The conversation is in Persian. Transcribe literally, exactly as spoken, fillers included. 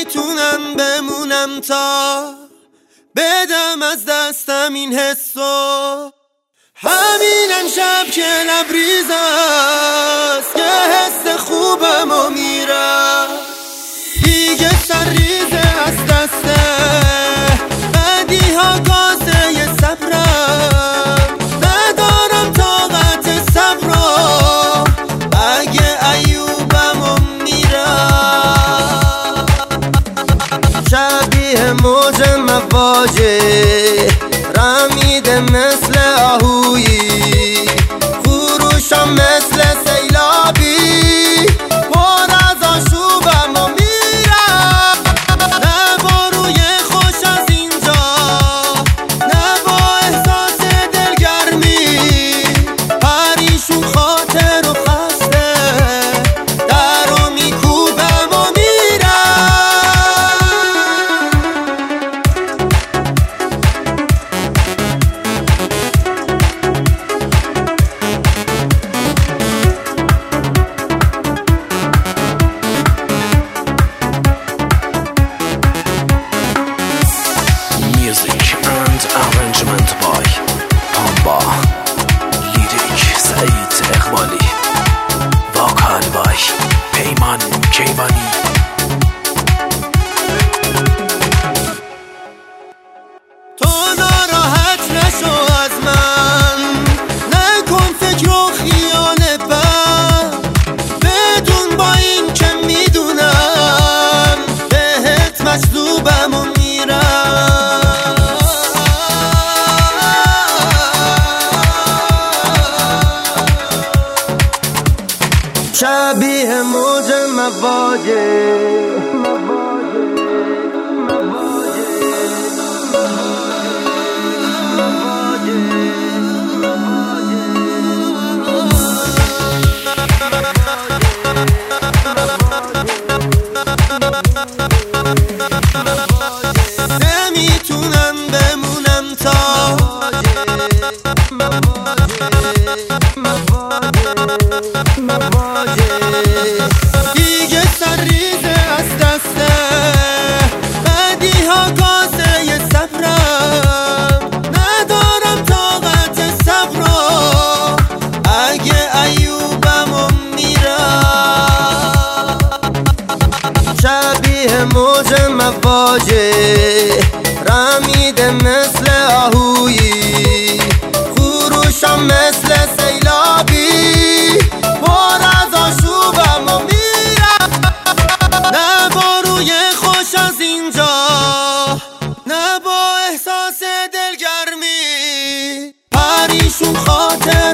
نمیتونم بمونم تا بدم از دستم این حسو. همین امشب که لبریز است یه حس خوبم و میرم دیگه سرریزه از دسته بدی ها گازه یه صبرم ندارم طاقت صبر رو اگه ایوبم و میرم شبیه موج مواجه رمیده مثل آهویی خروشم مثل سیلابی پر از آشوبم و میرم نه با روی خوش از اینجا نه با احساس دلگرمی پریشون خاطر و خسته در رو میکوبم و میرم. Arrangement by Pamba, Lyric Said Iqbali, Vocal by Peyman Keyvani. تو ناراحت نشو از من نکن فکر و خیال بد بدون با این که میدونم بهت مجذوبم و میرم. شبیه موج مواجه نمیتونم بمونم تا دیگه سرریزه از دسته بدی ها گازه یه صبرم ندارم طاقت صبر رو اگه ایوبم و میرم شبیه موج مواجه رمیده مثل آهویی خروشم مثل سیلابی پر از آشوبم و میرم نه با روی خوش از اینجا نه با احساس دلگرمی پریشون خاطر